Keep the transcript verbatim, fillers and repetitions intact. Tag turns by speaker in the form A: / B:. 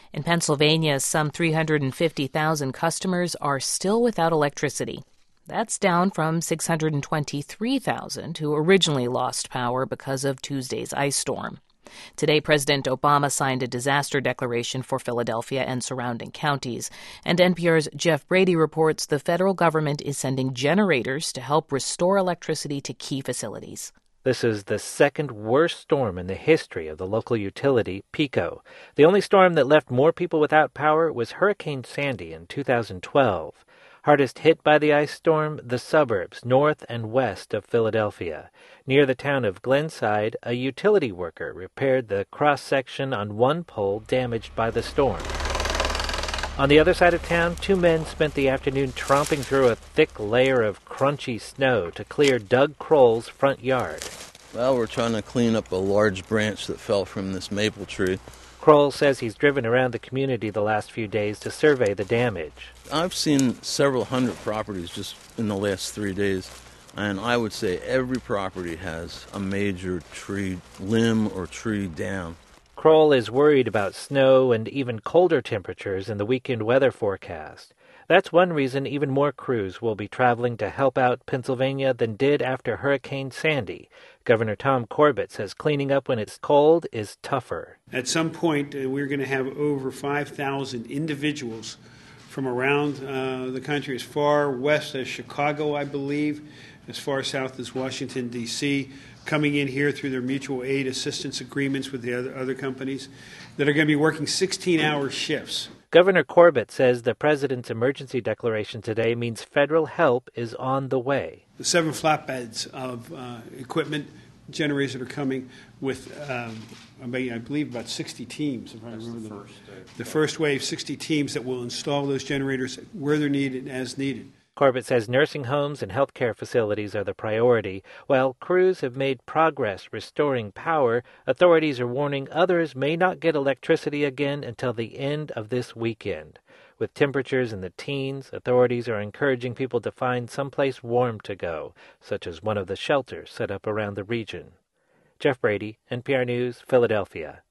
A: In Pennsylvania, some three hundred fifty thousand customers are still without electricity. That's down from six hundred twenty-three thousand who originally lost power because of Tuesday's ice storm. Today, President Obama signed a disaster declaration for Philadelphia and surrounding counties. And N P R's Jeff Brady reports the federal government is sending generators to help restore electricity to key facilities.
B: This is the second worst storm in the history of the local utility, PECO. The only storm that left more people without power was Hurricane Sandy in two thousand twelve. Hardest hit by the ice storm, the suburbs north and west of Philadelphia. Near the town of Glenside, a utility worker repaired the cross-section on one pole damaged by the storm. On the other side of town, two men spent the afternoon tromping through a thick layer of crunchy snow to clear Doug Kroll's front yard.
C: Well, we're trying to clean up a large branch that fell from this maple tree.
B: Kroll says he's driven around the community the last few days to survey the damage.
C: I've seen several hundred properties just in the last three days, and I would say every property has a major tree limb or tree down.
B: Kroll is worried about snow and even colder temperatures in the weekend weather forecast. That's one reason even more crews will be traveling to help out Pennsylvania than did after Hurricane Sandy. Governor Tom Corbett says cleaning up when it's cold is tougher.
D: At some point, uh, we're going to have over five thousand individuals from around uh, the country, as far west as Chicago, I believe, as far south as Washington, D C, coming in here through their mutual aid assistance agreements with the other, other companies that are going to be working sixteen-hour shifts.
B: Governor Corbett says the president's emergency declaration today means federal help is on the way.
D: The seven flatbeds of uh, equipment, generators that are coming with, um, I believe, about sixty teams. If I
E: That's
D: remember
E: the,
D: the,
E: first, uh,
D: the first wave, sixty teams that will install those generators where they're needed as needed.
B: Corbett says nursing homes and healthcare facilities are the priority. While crews have made progress restoring power, authorities are warning others may not get electricity again until the end of this weekend. With temperatures in the teens, authorities are encouraging people to find someplace warm to go, such as one of the shelters set up around the region. Jeff Brady, N P R News, Philadelphia.